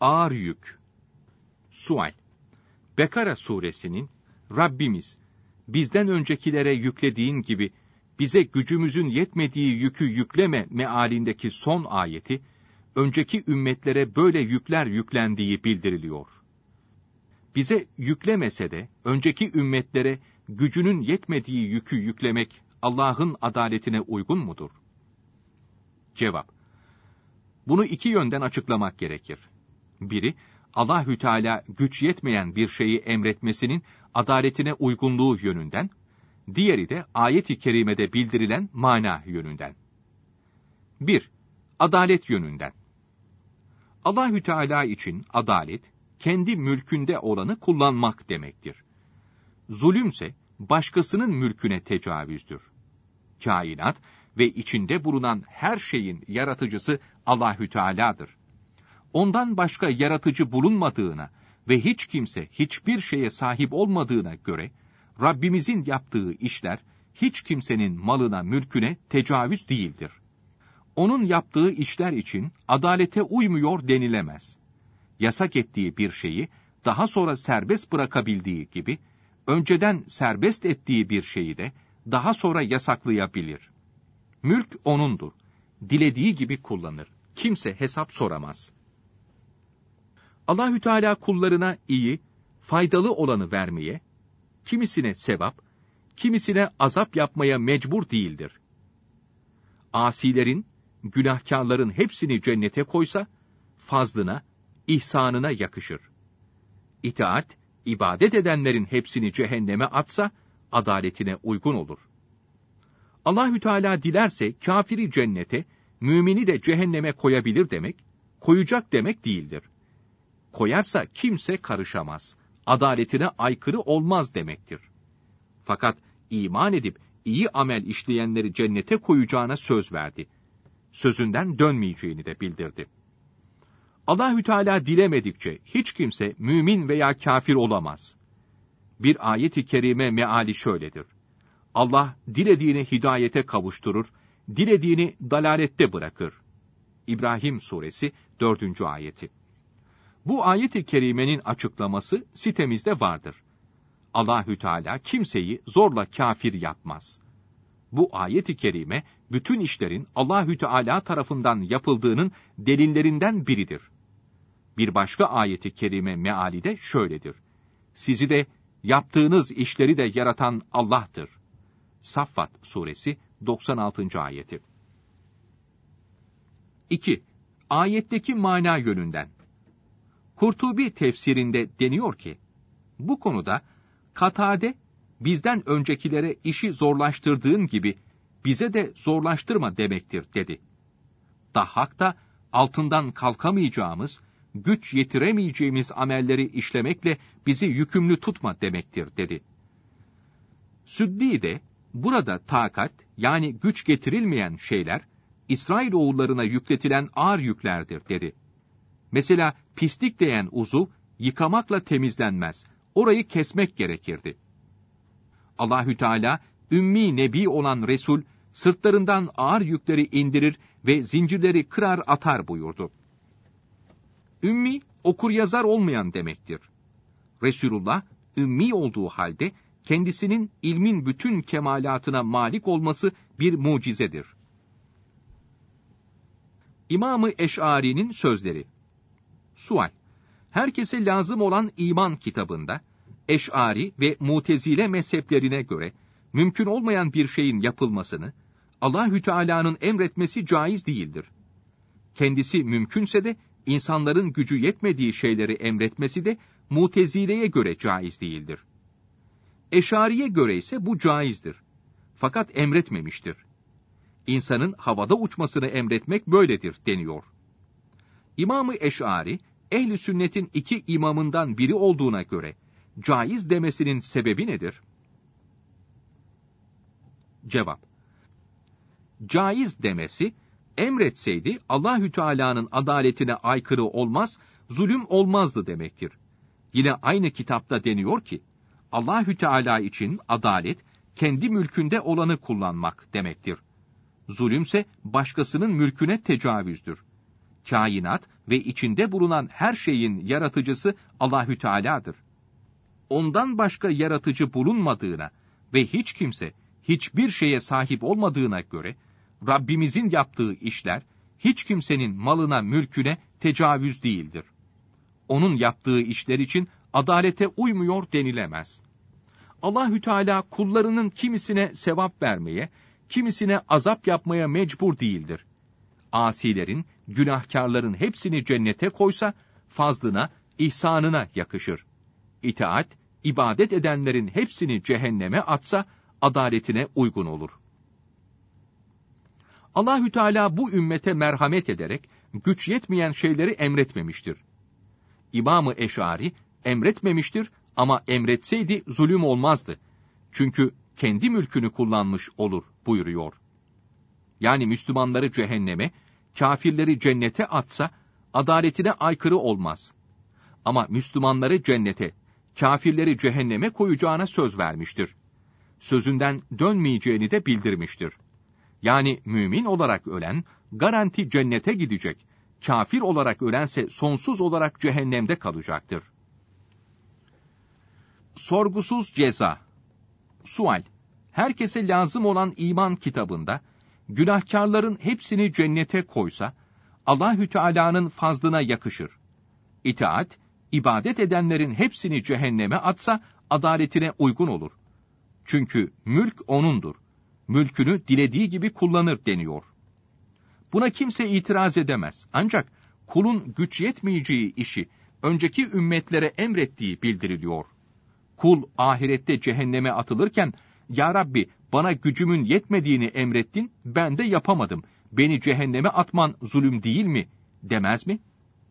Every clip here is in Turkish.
Ağır yük. Sual. Bekara suresinin Rabbimiz, bizden öncekilere yüklediğin gibi bize gücümüzün yetmediği yükü yükleme mealindeki son ayeti, önceki ümmetlere böyle yükler yüklendiği bildiriliyor. Bize yüklemese de önceki ümmetlere gücünün yetmediği yükü yüklemek Allah'ın adaletine uygun mudur? Cevap. Bunu iki yönden açıklamak gerekir. Biri, Allahü Teala güç yetmeyen bir şeyi emretmesinin adaletine uygunluğu yönünden, diğeri de ayet-i kerimede bildirilen mana yönünden. 1. Adalet yönünden. Allahü Teala için adalet, kendi mülkünde olanı kullanmak demektir. Zulümse başkasının mülküne tecavüzdür. Kainat ve içinde bulunan her şeyin yaratıcısı Allahü Teala'dır. Ondan başka yaratıcı bulunmadığına ve hiç kimse hiçbir şeye sahip olmadığına göre, Rabbimizin yaptığı işler hiç kimsenin malına, mülküne tecavüz değildir. Onun yaptığı işler için adalete uymuyor denilemez. Yasak ettiği bir şeyi daha sonra serbest bırakabildiği gibi, önceden serbest ettiği bir şeyi de daha sonra yasaklayabilir. Mülk O'nundur. Dilediği gibi kullanır. Kimse hesap soramaz. Allahü Teala kullarına iyi, faydalı olanı vermeye, kimisine sevap, kimisine azap yapmaya mecbur değildir. Asilerin, günahkarların hepsini cennete koysa, fazlına, ihsanına yakışır. İtaat, ibadet edenlerin hepsini cehenneme atsa, adaletine uygun olur. Allahü Teala dilerse kafiri cennete, mümini de cehenneme koyabilir demek, koyacak demek değildir. Koyarsa kimse karışamaz, adaletine aykırı olmaz demektir. Fakat iman edip iyi amel işleyenleri cennete koyacağına söz verdi. Sözünden dönmeyeceğini de bildirdi. Allahü Teala dilemedikçe hiç kimse mümin veya kafir olamaz. Bir ayet-i kerime meali şöyledir. Allah dilediğini hidayete kavuşturur, dilediğini dalalette bırakır. İbrahim suresi 4. ayeti. Bu ayet-i kerimenin açıklaması sitemizde vardır. Allahü Teala kimseyi zorla kafir yapmaz. Bu ayet-i kerime bütün işlerin Allahü Teala tarafından yapıldığının delillerinden biridir. Bir başka ayet-i kerime meali de şöyledir. Sizi de yaptığınız işleri de yaratan Allah'tır. Saffat suresi 96. ayeti. 2. Ayetteki mana yönünden. Kurtubi tefsirinde deniyor ki, bu konuda Katade, bizden öncekilere işi zorlaştırdığın gibi bize de zorlaştırma demektir dedi. Dahhak da altından kalkamayacağımız, güç yetiremeyeceğimiz amelleri işlemekle bizi yükümlü tutma demektir dedi. Süddi de burada takat yani güç getirilmeyen şeyler İsrailoğullarına yükletilen ağır yüklerdir dedi. Mesela pislik değen uzuv yıkamakla temizlenmez. Orayı kesmek gerekirdi. Allahü Teala ümmi nebi olan Resul sırtlarından ağır yükleri indirir ve zincirleri kırar atar buyurdu. Ümmi okur yazar olmayan demektir. Resulullah ümmi olduğu halde kendisinin ilmin bütün kemalatına malik olması bir mucizedir. İmam-ı Eş'ari'nin sözleri. Sual. Herkese lazım olan iman kitabında, Eş'ari ve Mutezile mezheplerine göre, mümkün olmayan bir şeyin yapılmasını, Allahü Teala'nın emretmesi caiz değildir. Kendisi mümkünse de, insanların gücü yetmediği şeyleri emretmesi de, Mutezile'ye göre caiz değildir. Eş'ari'ye göre ise bu caizdir. Fakat emretmemiştir. İnsanın havada uçmasını emretmek böyledir deniyor. İmam-ı Eş'ari, ehl-i sünnetin iki imamından biri olduğuna göre, caiz demesinin sebebi nedir? Cevap. Caiz demesi, emretseydi Allahü Teala'nın adaletine aykırı olmaz, zulüm olmazdı demektir. Yine aynı kitapta deniyor ki, Allahü Teala için adalet, kendi mülkünde olanı kullanmak demektir. Zulümse başkasının mülküne tecavüzdür. Kainat ve içinde bulunan her şeyin yaratıcısı Allahü Teala'dır. Ondan başka yaratıcı bulunmadığına ve hiç kimse hiçbir şeye sahip olmadığına göre Rabbimizin yaptığı işler hiç kimsenin malına, mülküne tecavüz değildir. Onun yaptığı işler için adalete uymuyor denilemez. Allahü Teala kullarının kimisine sevap vermeye, kimisine azap yapmaya mecbur değildir. Asilerin, günahkarların hepsini cennete koysa, fazlına, ihsanına yakışır. İtaat, ibadet edenlerin hepsini cehenneme atsa, adaletine uygun olur. Allahü Teala bu ümmete merhamet ederek, güç yetmeyen şeyleri emretmemiştir. İmam-ı Eş'ari, emretmemiştir ama emretseydi zulüm olmazdı. Çünkü kendi mülkünü kullanmış olur buyuruyor. Yani Müslümanları cehenneme, kafirleri cennete atsa, adaletine aykırı olmaz. Ama Müslümanları cennete, kafirleri cehenneme koyacağına söz vermiştir. Sözünden dönmeyeceğini de bildirmiştir. Yani mümin olarak ölen, garanti cennete gidecek, kafir olarak ölense sonsuz olarak cehennemde kalacaktır. Sorgusuz ceza. Sual: herkese lazım olan iman kitabında, günahkarların hepsini cennete koysa, Allahü Teala'nın fazlına yakışır. İtaat, ibadet edenlerin hepsini cehenneme atsa, adaletine uygun olur. Çünkü mülk O'nundur. Mülkünü dilediği gibi kullanır deniyor. Buna kimse itiraz edemez. Ancak kulun güç yetmeyeceği işi önceki ümmetlere emrettiği bildiriliyor. Kul ahirette cehenneme atılırken, "Ya Rabbi, bana gücümün yetmediğini emrettin, ben de yapamadım. Beni cehenneme atman zulüm değil mi?" demez mi?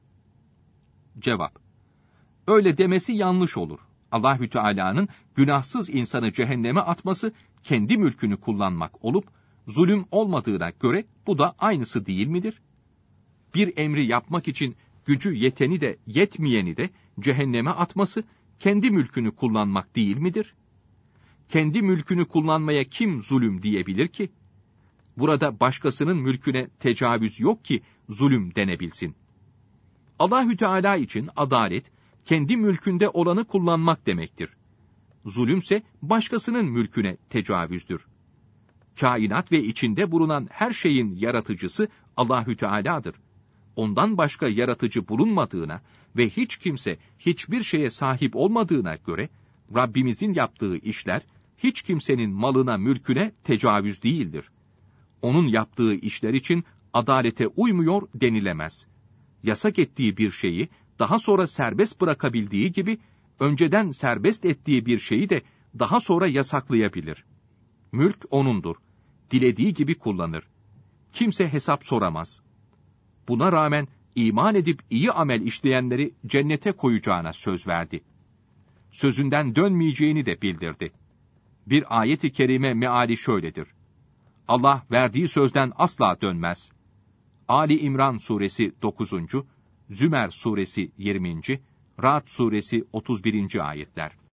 Cevap: öyle demesi yanlış olur. Allahü Teala'nın günahsız insanı cehenneme atması kendi mülkünü kullanmak olup zulüm olmadığına göre bu da aynısı değil midir? Bir emri yapmak için gücü yeteni de yetmeyeni de cehenneme atması kendi mülkünü kullanmak değil midir? Kendi mülkünü kullanmaya kim zulüm diyebilir ki? Burada başkasının mülküne tecavüz yok ki zulüm denebilsin. Allahü Teala için adalet, kendi mülkünde olanı kullanmak demektir. Zulümse başkasının mülküne tecavüzdür. Kainat ve içinde bulunan her şeyin yaratıcısı Allahü Teala'dır. Ondan başka yaratıcı bulunmadığına ve hiç kimse hiçbir şeye sahip olmadığına göre Rabbimizin yaptığı işler hiç kimsenin malına, mülküne tecavüz değildir. Onun yaptığı işler için adalete uymuyor denilemez. Yasak ettiği bir şeyi daha sonra serbest bırakabildiği gibi, önceden serbest ettiği bir şeyi de daha sonra yasaklayabilir. Mülk O'nundur. Dilediği gibi kullanır. Kimse hesap soramaz. Buna rağmen iman edip iyi amel işleyenleri cennete koyacağına söz verdi. Sözünden dönmeyeceğini de bildirdi. Bir ayet-i kerime meali şöyledir: Allah verdiği sözden asla dönmez. Ali İmran suresi 9. Zümer suresi 20. Ra'd suresi 31. ayetler.